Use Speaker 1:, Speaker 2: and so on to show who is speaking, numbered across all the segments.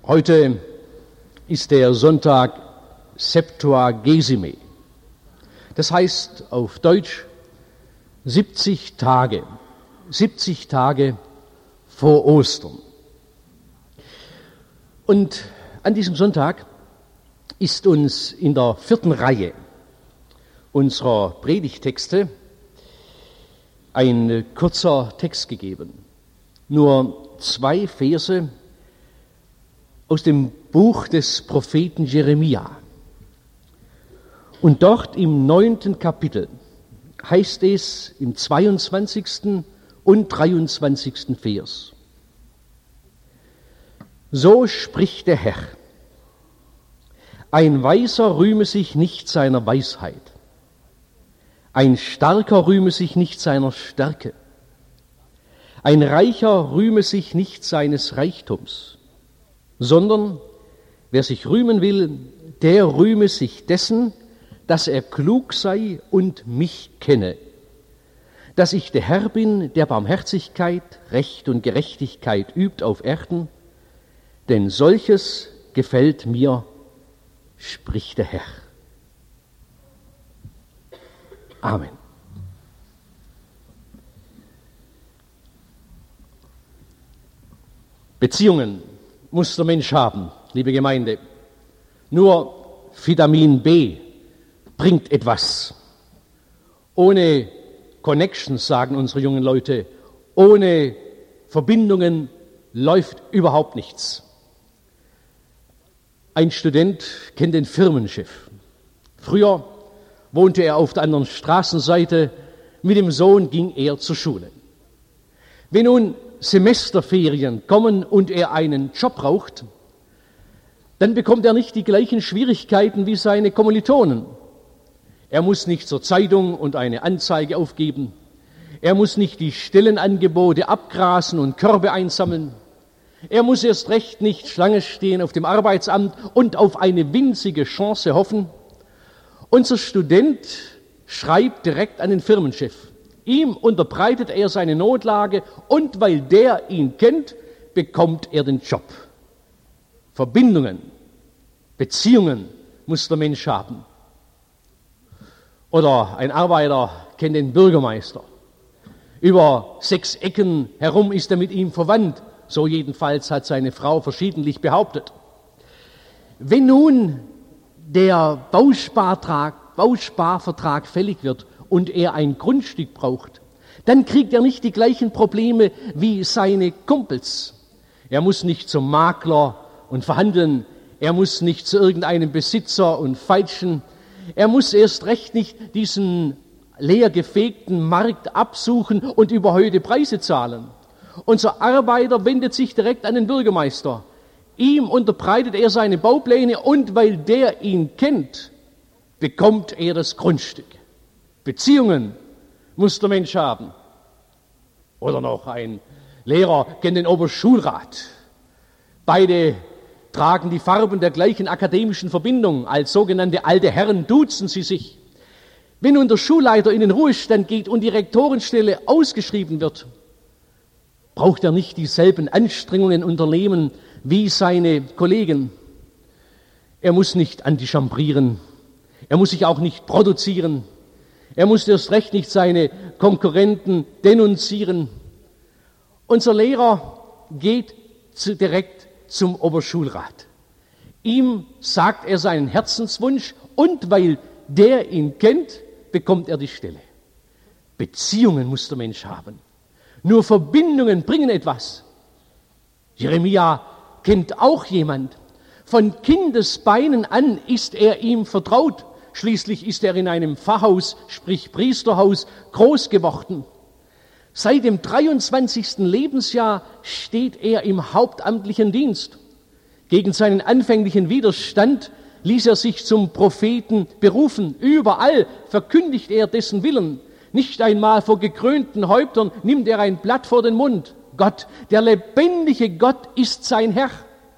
Speaker 1: Heute ist der Sonntag Septuagesime. Das heißt auf Deutsch 70 Tage vor Ostern. Und an diesem Sonntag ist uns in der 4. Reihe unserer Predigttexte ein kurzer Text gegeben. Nur 2 Verse aus dem Buch des Propheten Jeremia. Und dort im 9. Kapitel heißt es im 22. und 23. Vers: So spricht der Herr: Ein Weiser rühme sich nicht seiner Weisheit, ein Starker rühme sich nicht seiner Stärke, ein Reicher rühme sich nicht seines Reichtums, sondern wer sich rühmen will, der rühme sich dessen, dass er klug sei und mich kenne, dass ich der Herr bin, der Barmherzigkeit, Recht und Gerechtigkeit übt auf Erden, denn solches gefällt mir, spricht der Herr. Amen. Beziehungen muss der Mensch haben, liebe Gemeinde. Nur Vitamin B bringt etwas. Ohne Connections, sagen unsere jungen Leute, ohne Verbindungen läuft überhaupt nichts. Ein Student kennt den Firmenchef. Früher wohnte er auf der anderen Straßenseite, mit dem Sohn ging er zur Schule. Wenn nun Semesterferien kommen und er einen Job braucht, dann bekommt er nicht die gleichen Schwierigkeiten wie seine Kommilitonen. Er muss nicht zur Zeitung und eine Anzeige aufgeben. Er muss nicht die Stellenangebote abgrasen und Körbe einsammeln. Er muss erst recht nicht Schlange stehen auf dem Arbeitsamt und auf eine winzige Chance hoffen. Unser Student schreibt direkt an den Firmenchef. Ihm unterbreitet er seine Notlage und weil der ihn kennt, bekommt er den Job. Verbindungen, Beziehungen muss der Mensch haben. Oder ein Arbeiter kennt den Bürgermeister. Über 6 Ecken herum ist er mit ihm verwandt. So jedenfalls hat seine Frau verschiedentlich behauptet. Wenn nun der Bausparvertrag fällig wird und er ein Grundstück braucht, dann kriegt er nicht die gleichen Probleme wie seine Kumpels. Er muss nicht zum Makler und verhandeln, er muss nicht zu irgendeinem Besitzer und feilschen, er muss erst recht nicht diesen leergefegten Markt absuchen und überhöhte Preise zahlen. Unser Arbeiter wendet sich direkt an den Bürgermeister. Ihm unterbreitet er seine Baupläne und weil der ihn kennt, bekommt er das Grundstück. Beziehungen muss der Mensch haben. Oder noch ein Lehrer kennt den Oberschulrat. Beide tragen die Farben der gleichen akademischen Verbindung. Als sogenannte alte Herren duzen sie sich. Wenn nun der Schulleiter in den Ruhestand geht und die Rektorenstelle ausgeschrieben wird, braucht er nicht dieselben Anstrengungen unternehmen wie seine Kollegen. Er muss nicht antichambrieren. Er muss sich auch nicht produzieren. Er muss erst recht nicht seine Konkurrenten denunzieren. Unser Lehrer geht direkt zum Oberschulrat. Ihm sagt er seinen Herzenswunsch und weil der ihn kennt, bekommt er die Stelle. Beziehungen muss der Mensch haben. Nur Verbindungen bringen etwas. Jeremia kennt auch jemand. Von Kindesbeinen an ist er ihm vertraut. Schließlich ist er in einem Pfarrhaus, sprich Priesterhaus, groß geworden. Seit dem 23. Lebensjahr steht er im hauptamtlichen Dienst. Gegen seinen anfänglichen Widerstand ließ er sich zum Propheten berufen. Überall verkündigt er dessen Willen. Nicht einmal vor gekrönten Häuptern nimmt er ein Blatt vor den Mund. Gott, der lebendige Gott ist sein Herr.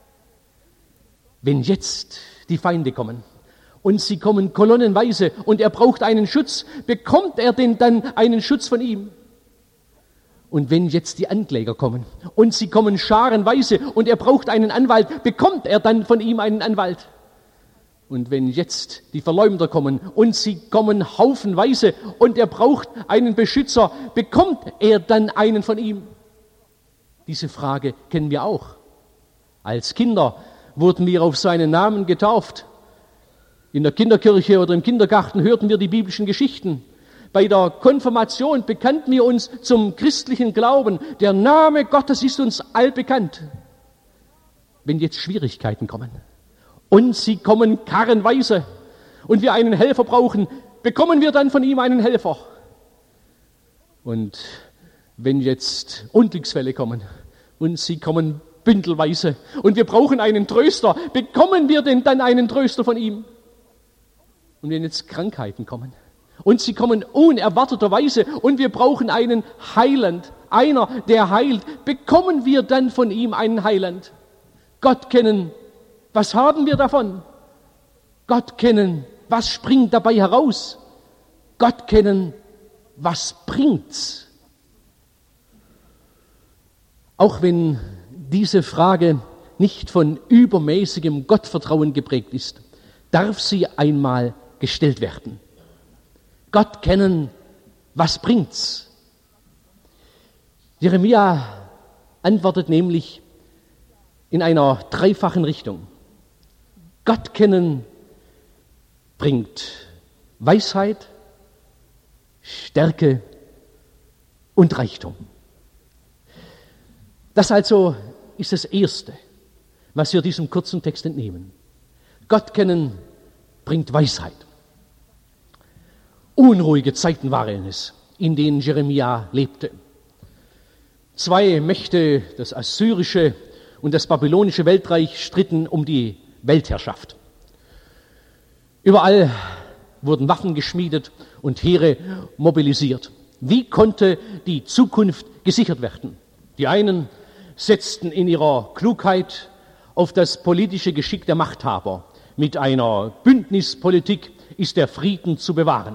Speaker 1: Wenn jetzt die Feinde kommen, und sie kommen kolonnenweise und er braucht einen Schutz, bekommt er denn dann einen Schutz von ihm? Und wenn jetzt die Ankläger kommen und sie kommen scharenweise und er braucht einen Anwalt, bekommt er dann von ihm einen Anwalt? Und wenn jetzt die Verleumder kommen und sie kommen haufenweise und er braucht einen Beschützer, bekommt er dann einen von ihm? Diese Frage kennen wir auch. Als Kinder wurden wir auf seinen Namen getauft. In der Kinderkirche oder im Kindergarten hörten wir die biblischen Geschichten. Bei der Konfirmation bekannten wir uns zum christlichen Glauben. Der Name Gottes ist uns allbekannt. Wenn jetzt Schwierigkeiten kommen und sie kommen karrenweise und wir einen Helfer brauchen, bekommen wir dann von ihm einen Helfer. Und wenn jetzt Unglücksfälle kommen und sie kommen bündelweise und wir brauchen einen Tröster, bekommen wir denn dann einen Tröster von ihm? Und wenn jetzt Krankheiten kommen und sie kommen unerwarteterweise und wir brauchen einen Heiland, einer, der heilt, bekommen wir dann von ihm einen Heiland? Gott kennen, was haben wir davon? Gott kennen, was springt dabei heraus? Gott kennen, was bringt's? Auch wenn diese Frage nicht von übermäßigem Gottvertrauen geprägt ist, darf sie einmal gestellt werden. Gott kennen, was bringt's? Jeremia antwortet nämlich in einer dreifachen Richtung. Gott kennen bringt Weisheit, Stärke und Reichtum. Das also ist das Erste, was wir diesem kurzen Text entnehmen. Gott kennen bringt Weisheit. Unruhige Zeiten waren es, in denen Jeremia lebte. Zwei Mächte, das assyrische und das babylonische Weltreich, stritten um die Weltherrschaft. Überall wurden Waffen geschmiedet und Heere mobilisiert. Wie konnte die Zukunft gesichert werden? Die einen setzten in ihrer Klugheit auf das politische Geschick der Machthaber. Mit einer Bündnispolitik ist der Frieden zu bewahren.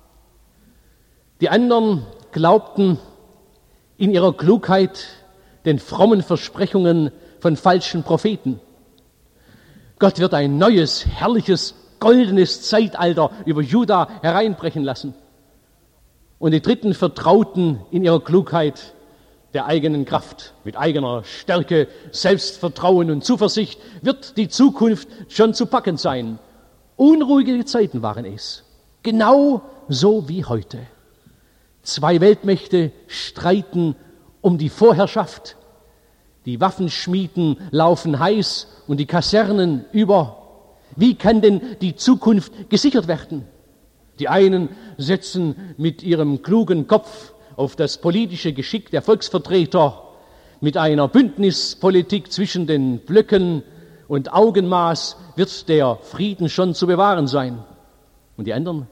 Speaker 1: Die anderen glaubten in ihrer Klugheit den frommen Versprechungen von falschen Propheten. Gott wird ein neues, herrliches, goldenes Zeitalter über Juda hereinbrechen lassen. Und die Dritten vertrauten in ihrer Klugheit der eigenen Kraft. Mit eigener Stärke, Selbstvertrauen und Zuversicht wird die Zukunft schon zu packen sein. Unruhige Zeiten waren es. Genau so wie heute. Zwei Weltmächte streiten um die Vorherrschaft. Die Waffenschmieden laufen heiß und die Kasernen über. Wie kann denn die Zukunft gesichert werden? Die einen setzen mit ihrem klugen Kopf auf das politische Geschick der Volksvertreter mit einer Bündnispolitik zwischen den Blöcken und Augenmaß wird der Frieden schon zu bewahren sein. Und die anderen,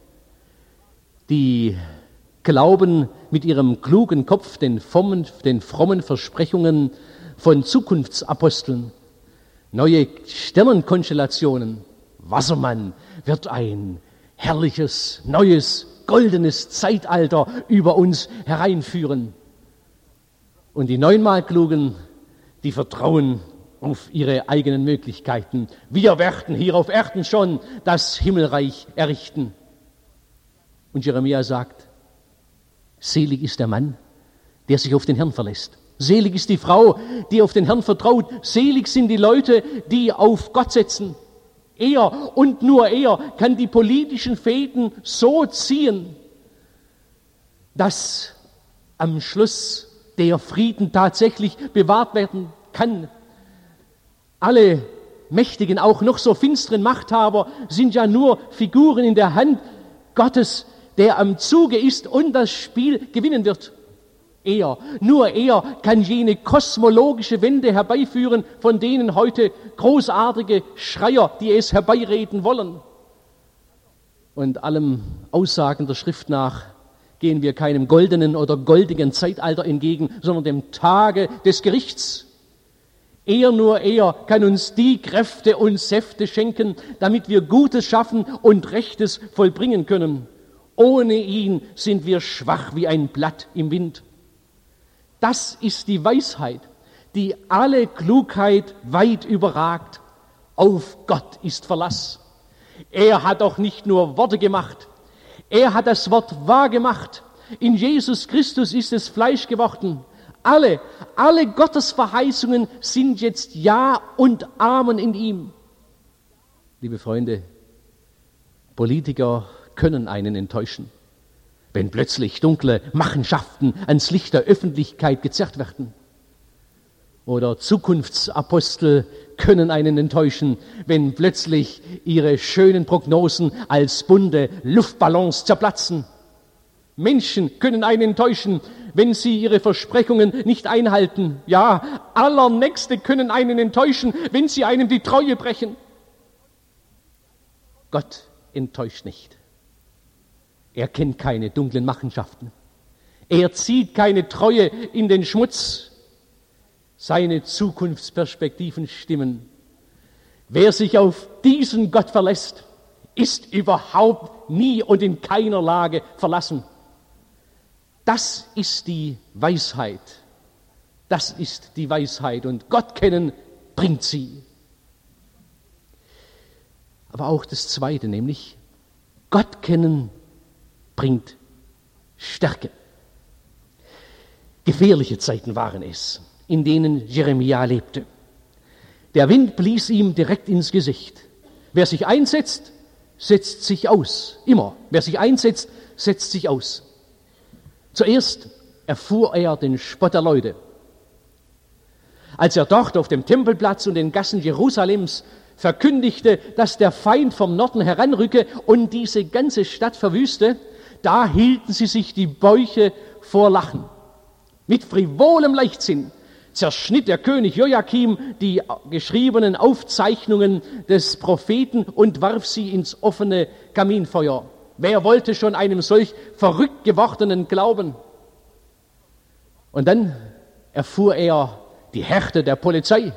Speaker 1: die glauben mit ihrem klugen Kopf den frommen Versprechungen von Zukunftsaposteln, neue Sternenkonstellationen. Wassermann wird ein herrliches, neues, goldenes Zeitalter über uns hereinführen. Und die neunmal Klugen, die vertrauen auf ihre eigenen Möglichkeiten. Wir werden hier auf Erden schon das Himmelreich errichten. Und Jeremia sagt, selig ist der Mann, der sich auf den Herrn verlässt. Selig ist die Frau, die auf den Herrn vertraut. Selig sind die Leute, die auf Gott setzen. Er und nur er kann die politischen Fäden so ziehen, dass am Schluss der Frieden tatsächlich bewahrt werden kann. Alle mächtigen, auch noch so finsteren Machthaber sind ja nur Figuren in der Hand Gottes, der am Zuge ist und das Spiel gewinnen wird. Er, nur er kann jene kosmologische Wende herbeiführen, von denen heute großartige Schreier, die es herbeireden wollen. Und allem Aussagen der Schrift nach gehen wir keinem goldenen oder goldigen Zeitalter entgegen, sondern dem Tage des Gerichts. Nur er kann uns die Kräfte und Säfte schenken, damit wir Gutes schaffen und Rechtes vollbringen können. Ohne ihn sind wir schwach wie ein Blatt im Wind. Das ist die Weisheit, die alle Klugheit weit überragt. Auf Gott ist Verlass. Er hat auch nicht nur Worte gemacht, er hat das Wort wahr gemacht. In Jesus Christus ist es Fleisch geworden. Alle Gottes Verheißungen sind jetzt Ja und Amen in ihm. Liebe Freunde, Politiker können einen enttäuschen, wenn plötzlich dunkle Machenschaften ans Licht der Öffentlichkeit gezerrt werden. Oder Zukunftsapostel können einen enttäuschen, wenn plötzlich ihre schönen Prognosen als bunte Luftballons zerplatzen. Menschen können einen enttäuschen, wenn sie ihre Versprechungen nicht einhalten. Ja, Allernächste können einen enttäuschen, wenn sie einem die Treue brechen. Gott enttäuscht nicht. Er kennt keine dunklen Machenschaften. Er zieht keine Treue in den Schmutz. Seine Zukunftsperspektiven stimmen. Wer sich auf diesen Gott verlässt, ist überhaupt nie und in keiner Lage verlassen. Das ist die Weisheit. Das ist die Weisheit. Und Gott kennen bringt sie. Aber auch das Zweite, nämlich Gott kennen bringt Stärke. Gefährliche Zeiten waren es, in denen Jeremia lebte. Der Wind blies ihm direkt ins Gesicht. Wer sich einsetzt, setzt sich aus. Immer. Wer sich einsetzt, setzt sich aus. Zuerst erfuhr er den Spott der Leute. Als er dort auf dem Tempelplatz und den Gassen Jerusalems verkündigte, dass der Feind vom Norden heranrücke und diese ganze Stadt verwüste, da hielten sie sich die Bäuche vor Lachen. Mit frivolem Leichtsinn zerschnitt der König Joachim die geschriebenen Aufzeichnungen des Propheten und warf sie ins offene Kaminfeuer. Wer wollte schon einem solch verrückt gewordenen glauben? Und dann erfuhr er die Härte der Polizei.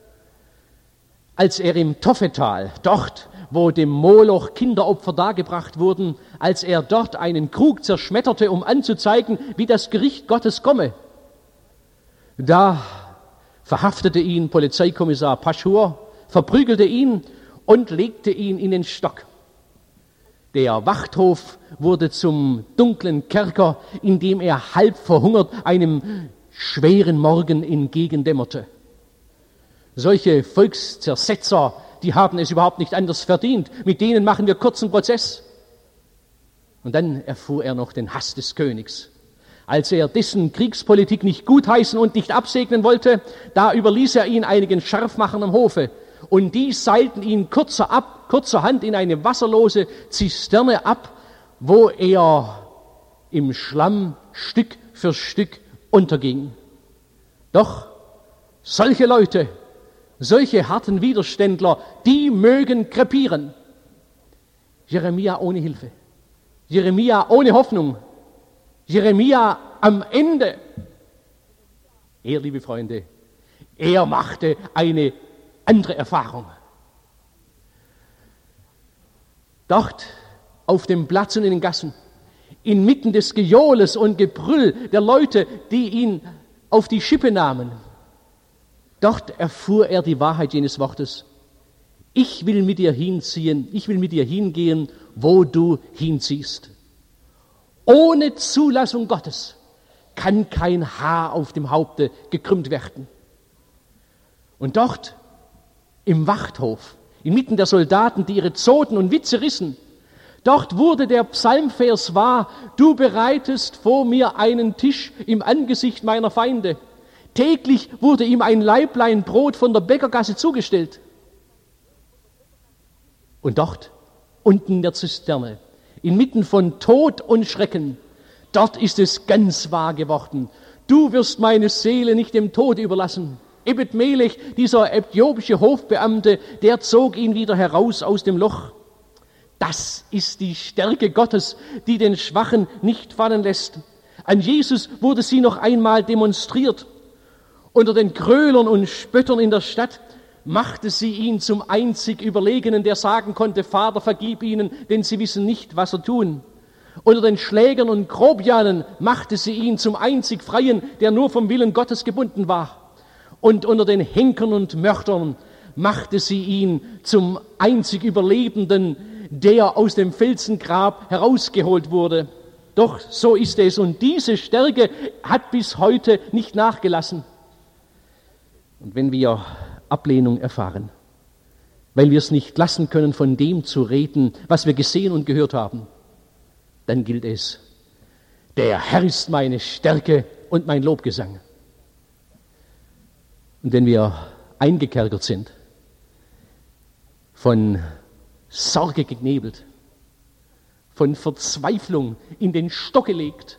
Speaker 1: Als er im Toffetal, dort, wo dem Moloch Kinderopfer dargebracht wurden, als er dort einen Krug zerschmetterte, um anzuzeigen, wie das Gericht Gottes komme, da verhaftete ihn Polizeikommissar Paschur, verprügelte ihn und legte ihn in den Stock. Der Wachthof wurde zum dunklen Kerker, in dem er halb verhungert einem schweren Morgen entgegendämmerte. Solche Volkszersetzer, die haben es überhaupt nicht anders verdient. Mit denen machen wir kurzen Prozess. Und dann erfuhr er noch den Hass des Königs. Als er dessen Kriegspolitik nicht gutheißen und nicht absegnen wollte, da überließ er ihn einigen Scharfmachern am Hofe. Und die seilten ihn kurzerhand in eine wasserlose Zisterne ab, wo er im Schlamm Stück für Stück unterging. Doch solche Leute, solche harten Widerständler, die mögen krepieren. Jeremia ohne Hilfe, Jeremia ohne Hoffnung, Jeremia am Ende. Er, liebe Freunde, er machte eine andere Erfahrung. Dort auf dem Platz und in den Gassen, inmitten des Gejohles und Gebrüll der Leute, die ihn auf die Schippe nahmen, dort erfuhr er die Wahrheit jenes Wortes. Ich will mit dir hinziehen, ich will mit dir hingehen, wo du hinziehst. Ohne Zulassung Gottes kann kein Haar auf dem Haupte gekrümmt werden. Und dort im Wachthof, inmitten der Soldaten, die ihre Zoten und Witze rissen, dort wurde der Psalmvers wahr: Du bereitest vor mir einen Tisch im Angesicht meiner Feinde. Täglich wurde ihm ein Laiblein Brot von der Bäckergasse zugestellt. Und dort, unten in der Zisterne, inmitten von Tod und Schrecken, dort ist es ganz wahr geworden. Du wirst meine Seele nicht dem Tod überlassen. Ebed Melech, dieser äthiopische Hofbeamte, der zog ihn wieder heraus aus dem Loch. Das ist die Stärke Gottes, die den Schwachen nicht fallen lässt. An Jesus wurde sie noch einmal demonstriert. Unter den Gröhlern und Spöttern in der Stadt machte sie ihn zum einzig Überlegenen, der sagen konnte: Vater, vergib ihnen, denn sie wissen nicht, was sie tun. Unter den Schlägern und Grobianen machte sie ihn zum einzig Freien, der nur vom Willen Gottes gebunden war. Und unter den Henkern und Mördern machte sie ihn zum einzig Überlebenden, der aus dem Felsengrab herausgeholt wurde. Doch so ist es. Und diese Stärke hat bis heute nicht nachgelassen. Und wenn wir Ablehnung erfahren, weil wir es nicht lassen können, von dem zu reden, was wir gesehen und gehört haben, dann gilt es: Der Herr ist meine Stärke und mein Lobgesang. Und wenn wir eingekerkert sind, von Sorge geknebelt, von Verzweiflung in den Stock gelegt,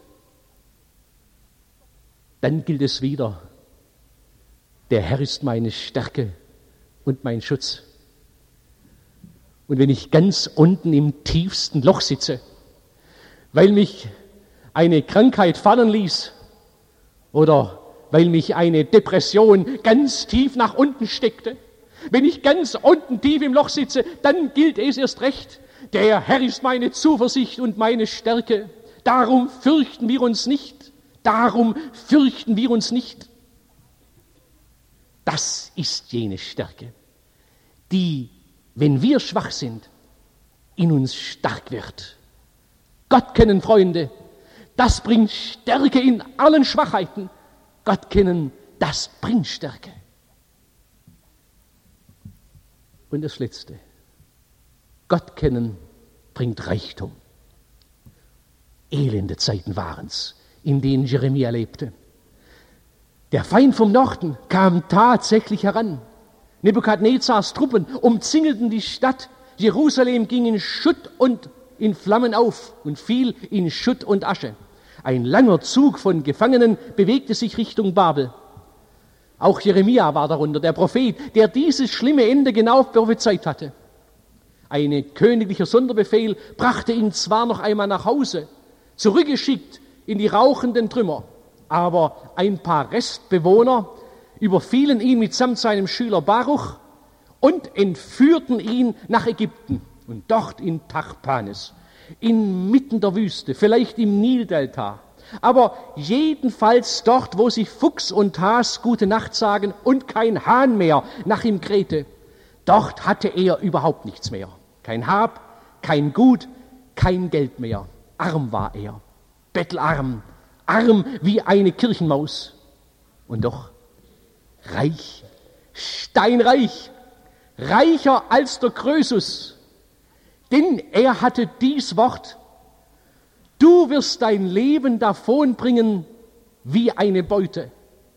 Speaker 1: dann gilt es wieder: Der Herr ist meine Stärke und mein Schutz. Und wenn ich ganz unten im tiefsten Loch sitze, weil mich eine Krankheit fallen ließ oder weil mich eine Depression ganz tief nach unten steckte, wenn ich ganz unten tief im Loch sitze, dann gilt es erst recht: Der Herr ist meine Zuversicht und meine Stärke. Darum fürchten wir uns nicht. Darum fürchten wir uns nicht. Das ist jene Stärke, die, wenn wir schwach sind, in uns stark wird. Gott kennen, Freunde, das bringt Stärke in allen Schwachheiten. Gott kennen, das bringt Stärke. Und das Letzte: Gott kennen bringt Reichtum. Elende Zeiten waren's, in denen Jeremia lebte. Der Feind vom Norden kam tatsächlich heran. Nebukadnezars Truppen umzingelten die Stadt. Jerusalem ging in Schutt und in Flammen auf und fiel in Schutt und Asche. Ein langer Zug von Gefangenen bewegte sich Richtung Babel. Auch Jeremia war darunter, der Prophet, der dieses schlimme Ende genau prophezeit hatte. Ein königlicher Sonderbefehl brachte ihn zwar noch einmal nach Hause, zurückgeschickt in die rauchenden Trümmer, aber ein paar Restbewohner überfielen ihn mitsamt seinem Schüler Baruch und entführten ihn nach Ägypten. Und dort in Tachpanes, inmitten der Wüste, vielleicht im Nildelta, aber jedenfalls dort, wo sich Fuchs und Has gute Nacht sagen und kein Hahn mehr nach ihm krähte, dort hatte er überhaupt nichts mehr. Kein Hab, kein Gut, kein Geld mehr. Arm war er, bettelarm, arm wie eine Kirchenmaus. Und doch reich, steinreich, reicher als der Krösus. Denn er hatte dies Wort: Du wirst dein Leben davonbringen wie eine Beute.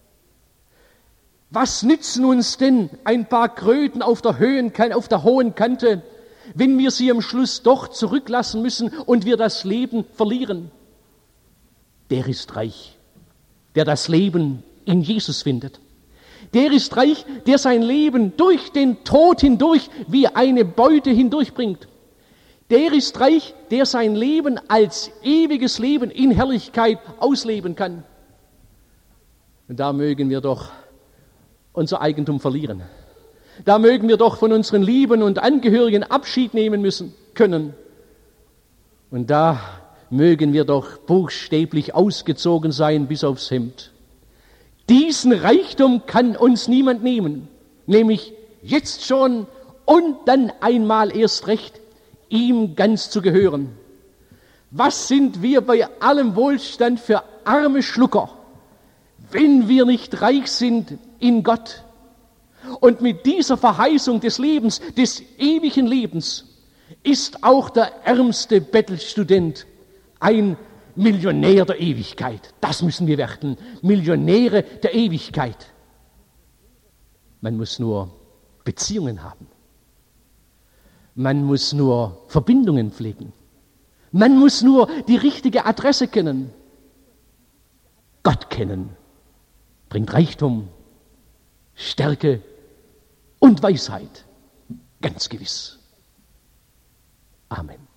Speaker 1: Was nützen uns denn ein paar Kröten auf der hohen Kante, wenn wir sie am Schluss doch zurücklassen müssen und wir das Leben verlieren? Der ist reich, der das Leben in Jesus findet. Der ist reich, der sein Leben durch den Tod hindurch wie eine Beute hindurchbringt. Der ist reich, der sein Leben als ewiges Leben in Herrlichkeit ausleben kann. Und da mögen wir doch unser Eigentum verlieren. Da mögen wir doch von unseren Lieben und Angehörigen Abschied nehmen können. Und da mögen wir doch buchstäblich ausgezogen sein bis aufs Hemd. Diesen Reichtum kann uns niemand nehmen, nämlich jetzt schon und dann einmal erst recht, ihm ganz zu gehören. Was sind wir bei allem Wohlstand für arme Schlucker, wenn wir nicht reich sind in Gott? Und mit dieser Verheißung des Lebens, des ewigen Lebens, ist auch der ärmste Bettelstudent ein Millionär der Ewigkeit. Das müssen wir werden, Millionäre der Ewigkeit. Man muss nur Beziehungen haben. Man muss nur Verbindungen pflegen. Man muss nur die richtige Adresse kennen. Gott kennen bringt Reichtum, Stärke und Weisheit. Ganz gewiss. Amen.